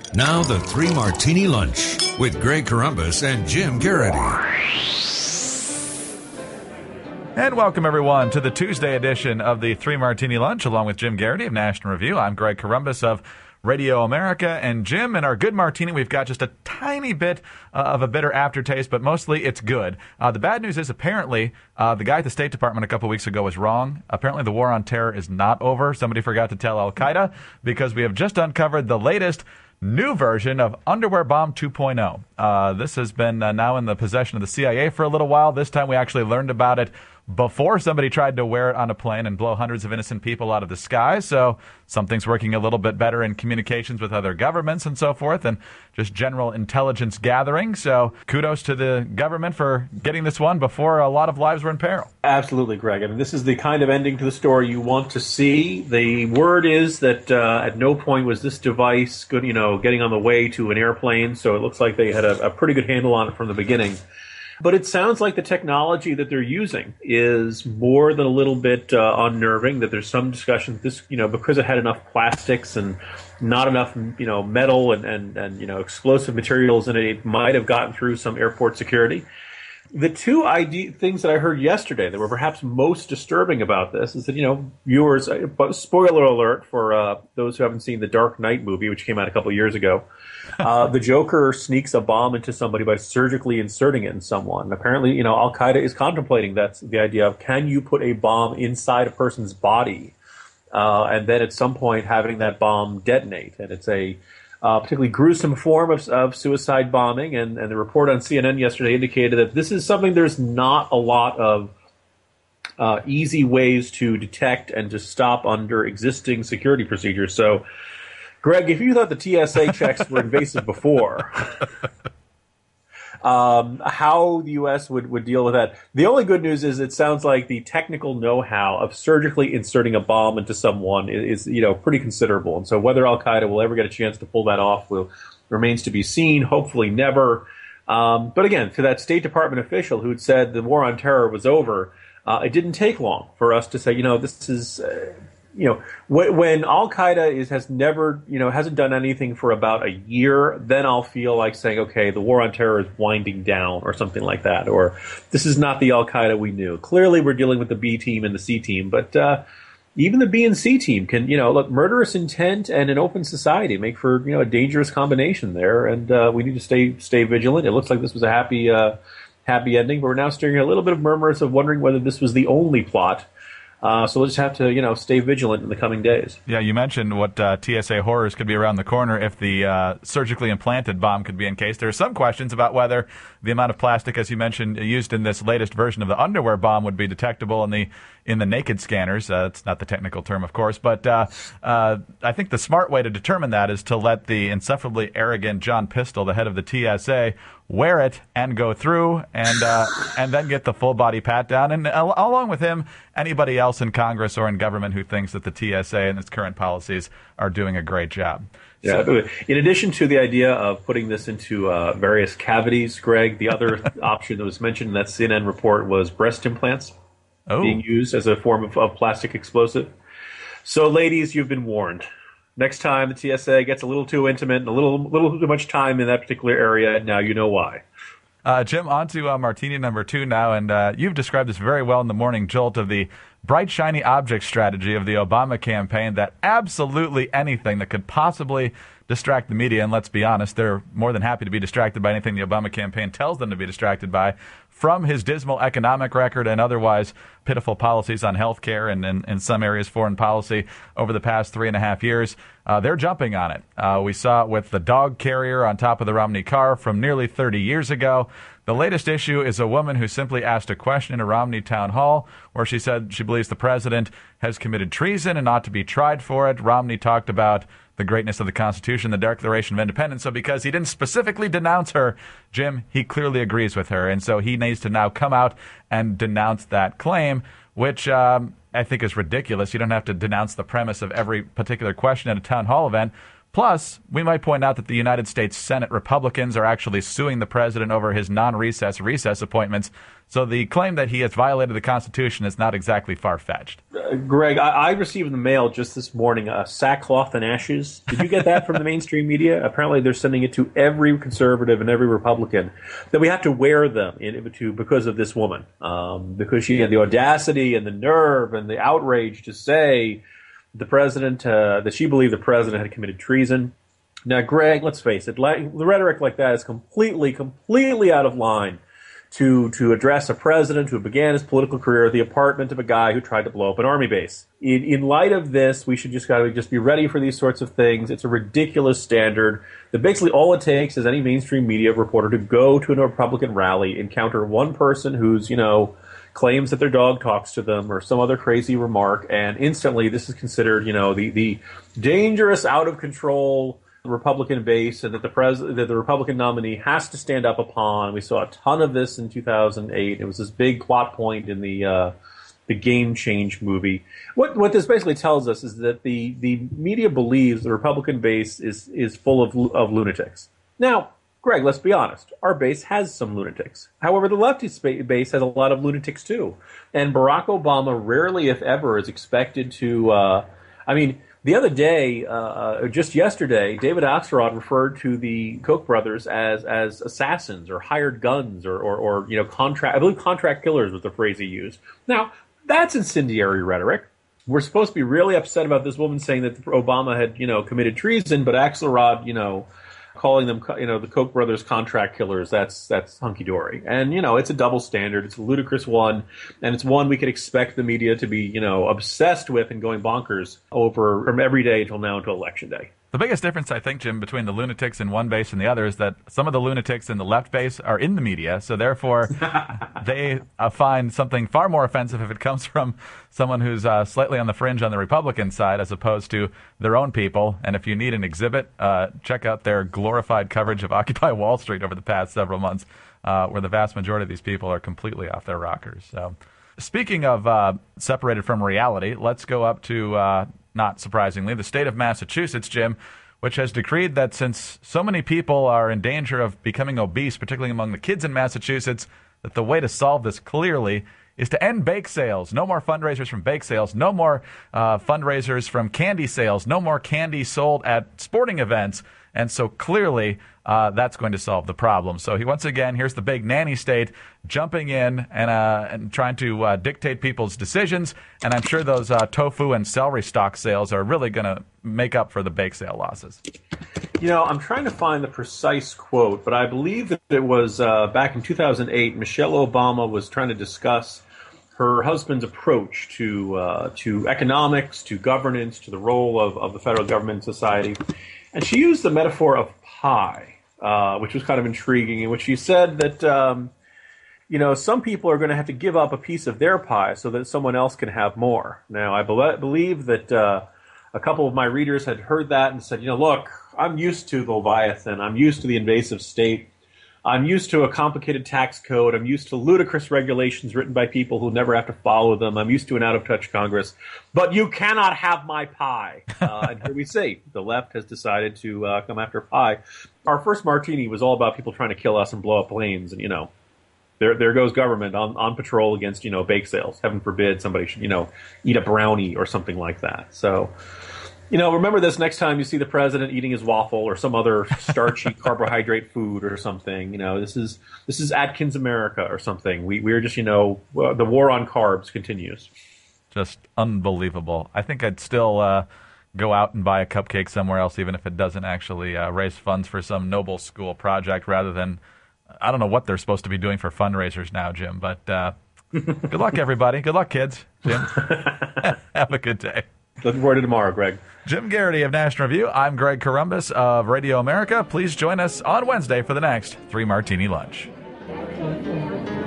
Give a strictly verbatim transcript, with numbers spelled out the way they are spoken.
Now the Three Martini Lunch with Greg Corombos and Jim Garrity. And welcome, everyone, to the Tuesday edition of the Three Martini Lunch, along with Jim Garrity of National Review. I'm Greg Corombos of Radio America. And Jim, in our good martini, we've got just a tiny bit uh, of a bitter aftertaste, but mostly it's good. Uh, the bad news is apparently uh, the guy at the State Department a couple weeks ago was wrong. Apparently the war on terror is not over. Somebody forgot to tell Al-Qaeda, because we have just uncovered the latest new version of Underwear Bomb two point oh. Uh, this has been uh, now in the possession of the C I A for a little while. This time we actually learned about it before somebody tried to wear it on a plane and blow hundreds of innocent people out of the sky. So something's working a little bit better in communications with other governments and so forth, and just general intelligence gathering. So kudos to the government for getting this one before a lot of lives were in peril. Absolutely, Greg. I mean, this is the kind of ending to the story you want to see. The word is that uh, at no point was this device good, you know, getting on the way to an airplane. So it looks like they had a, a pretty good handle on it from the beginning. But it sounds like the technology that they're using is more than a little bit uh, unnerving, that there's some discussion that this, you know, because it had enough plastics and not enough, you know, metal and, and, and you know, explosive materials in it, it might have gotten through some airport security. The two ide- things that I heard yesterday that were perhaps most disturbing about this is that, you know, viewers, uh, spoiler alert for uh, those who haven't seen the Dark Knight movie, which came out a couple of years ago, uh, the Joker sneaks a bomb into somebody by surgically inserting it in someone. Apparently, you know, Al-Qaeda is contemplating that's the idea of, can you put a bomb inside a person's body uh, and then at some point having that bomb detonate? And it's a Uh, particularly gruesome form of, of suicide bombing, and, and the report on C N N yesterday indicated that this is something there's not a lot of uh, easy ways to detect and to stop under existing security procedures. So, Greg, if you thought the T S A checks were invasive before, um, how the U S would, would deal with that. The only good news is it sounds like the technical know-how of surgically inserting a bomb into someone is, is you know, pretty considerable. And so whether Al-Qaeda will ever get a chance to pull that off will remains to be seen. Hopefully never. Um, but again, to that State Department official who'd said the war on terror was over, uh, it didn't take long for us to say, you know, this is... Uh, You know, when, when Al-Qaeda is, has never, you know, hasn't done anything for about a year, then I'll feel like saying, okay, the war on terror is winding down or something like that. Or this is not the Al-Qaeda we knew. Clearly we're dealing with the B team and the C team. But uh, even the B and C team can, you know, look, murderous intent and an open society make for, you know, a dangerous combination there. And uh, we need to stay stay vigilant. It looks like this was a happy, uh, happy ending. But we're now staring at a little bit of murmurs of wondering whether this was the only plot. Uh, so we'll just have to, you know, stay vigilant in the coming days. Yeah, you mentioned what uh, T S A horrors could be around the corner if the uh, surgically implanted bomb could be encased. There are some questions about whether the amount of plastic, as you mentioned, used in this latest version of the underwear bomb would be detectable in the in the naked scanners. Uh, it's not the technical term, of course, but uh, uh, I think the smart way to determine that is to let the insufferably arrogant John Pistol, the head of the T S A, wear it and go through and uh, and then get the full body pat down. And uh, along with him, anybody else in Congress or in government who thinks that the T S A and its current policies are doing a great job. Yeah. So, in addition to the idea of putting this into uh, various cavities, Greg, the other option that was mentioned in that C N N report was breast implants oh. being used as a form of, of plastic explosive. So, ladies, you've been warned. Next time the T S A gets a little too intimate and a little little too much time in that particular area, now you know why. Uh, Jim, on to uh, martini number two now, and uh, you've described this very well in the morning jolt of the bright, shiny object strategy of the Obama campaign, that absolutely anything that could possibly distract the media, and let's be honest, they're more than happy to be distracted by anything the Obama campaign tells them to be distracted by, from his dismal economic record and otherwise pitiful policies on health care and in some areas foreign policy over the past three and a half years. Uh, they're jumping on it. Uh, we saw it with the dog carrier on top of the Romney car from nearly thirty years ago. The latest issue is a woman who simply asked a question in a Romney town hall where she said she believes the president has committed treason and ought to be tried for it. Romney talked about the greatness of the Constitution, the Declaration of Independence. So because he didn't specifically denounce her, Jim, he clearly agrees with her. And so he needs to now come out and denounce that claim, which um, I think is ridiculous. You don't have to denounce the premise of every particular question at a town hall event. Plus, we might point out that the United States Senate Republicans are actually suing the president over his non-recess recess appointments, so the claim that he has violated the Constitution is not exactly far-fetched. Uh, Greg, I, I received in the mail just this morning uh, sackcloth and ashes. Did you get that from the mainstream media? Apparently they're sending it to every conservative and every Republican, that we have to wear them in, to, because of this woman, um, because she had the audacity and the nerve and the outrage to say the president, uh, that she believed the president had committed treason. Now, Greg, let's face it, like, the rhetoric like that is completely, completely out of line to to address a president who began his political career at the apartment of a guy who tried to blow up an army base. In, in light of this, we should just gotta just be ready for these sorts of things. It's a ridiculous standard that basically all it takes is any mainstream media reporter to go to a Republican rally, encounter one person who's, you know, claims that their dog talks to them or some other crazy remark, and instantly this is considered, you know, the, the dangerous, out-of-control Republican base, and that the pres- that the Republican nominee has to stand up upon. We saw a ton of this in two thousand eight. It was this big plot point in the uh, the Game Change movie. What what this basically tells us is that the, the media believes the Republican base is, is full of of lunatics. Now, Greg, let's be honest. Our base has some lunatics. However, the leftist base has a lot of lunatics too. And Barack Obama rarely, if ever, is expected to, uh, I mean, the other day, uh, just yesterday, David Axelrod referred to the Koch brothers as, as assassins or hired guns or, or, or, you know, contract, I believe contract killers was the phrase he used. Now, that's incendiary rhetoric. We're supposed to be really upset about this woman saying that Obama had, you know, committed treason, but Axelrod, you know, calling them, you know, the Koch brothers contract killers, that's that's hunky-dory. And, you know, it's a double standard. It's a ludicrous one, and it's one we could expect the media to be, you know, obsessed with and going bonkers over from every day until now until Election Day. The biggest difference, I think, Jim, between the lunatics in one base and the other is that some of the lunatics in the left base are in the media, so therefore they uh, find something far more offensive if it comes from someone who's uh, slightly on the fringe on the Republican side as opposed to their own people. And if you need an exhibit, uh, check out their glorified coverage of Occupy Wall Street over the past several months, uh, where the vast majority of these people are completely off their rockers. So, speaking of uh, separated from reality, let's go up to... Uh, not surprisingly, the state of Massachusetts, Jim, which has decreed that since so many people are in danger of becoming obese, particularly among the kids in Massachusetts, that the way to solve this clearly is to end bake sales. No more fundraisers from bake sales. No more uh, fundraisers from candy sales. No more candy sold at sporting events. And so clearly uh, that's going to solve the problem. So he, once again, here's the big nanny state jumping in and uh, and trying to uh, dictate people's decisions. And I'm sure those uh, tofu and celery stock sales are really going to make up for the bake sale losses. You know, I'm trying to find the precise quote, but I believe that it was uh, back in two thousand eight, Michelle Obama was trying to discuss her husband's approach to uh, to economics, to governance, to the role of, of the federal government in society. And she used the metaphor of pie, uh, which was kind of intriguing, in which she said that, um, you know, some people are going to have to give up a piece of their pie so that someone else can have more. Now, I be- believe that uh, a couple of my readers had heard that and said, you know, look, I'm used to the Leviathan. I'm used to the invasive state. I'm used to a complicated tax code. I'm used to ludicrous regulations written by people who never have to follow them. I'm used to an out-of-touch Congress. But you cannot have my pie. Uh, and here we see the left has decided to uh, come after pie. Our first martini was all about people trying to kill us and blow up planes. And, you know, there there goes government on, on patrol against, you know, bake sales. Heaven forbid somebody should, you know, eat a brownie or something like that. So... You know, remember this next time you see the president eating his waffle or some other starchy carbohydrate food or something. You know, this is this is Atkins America or something. We we're just, you know, the war on carbs continues. Just unbelievable. I think I'd still uh, go out and buy a cupcake somewhere else, even if it doesn't actually uh, raise funds for some noble school project, rather than, I don't know what they're supposed to be doing for fundraisers now, Jim. But uh, good luck, everybody. Good luck, kids. Jim, have a good day. Looking forward to tomorrow, Greg. Jim Garrity of National Review. I'm Greg Corombos of Radio America. Please join us on Wednesday for the next Three Martini Lunch.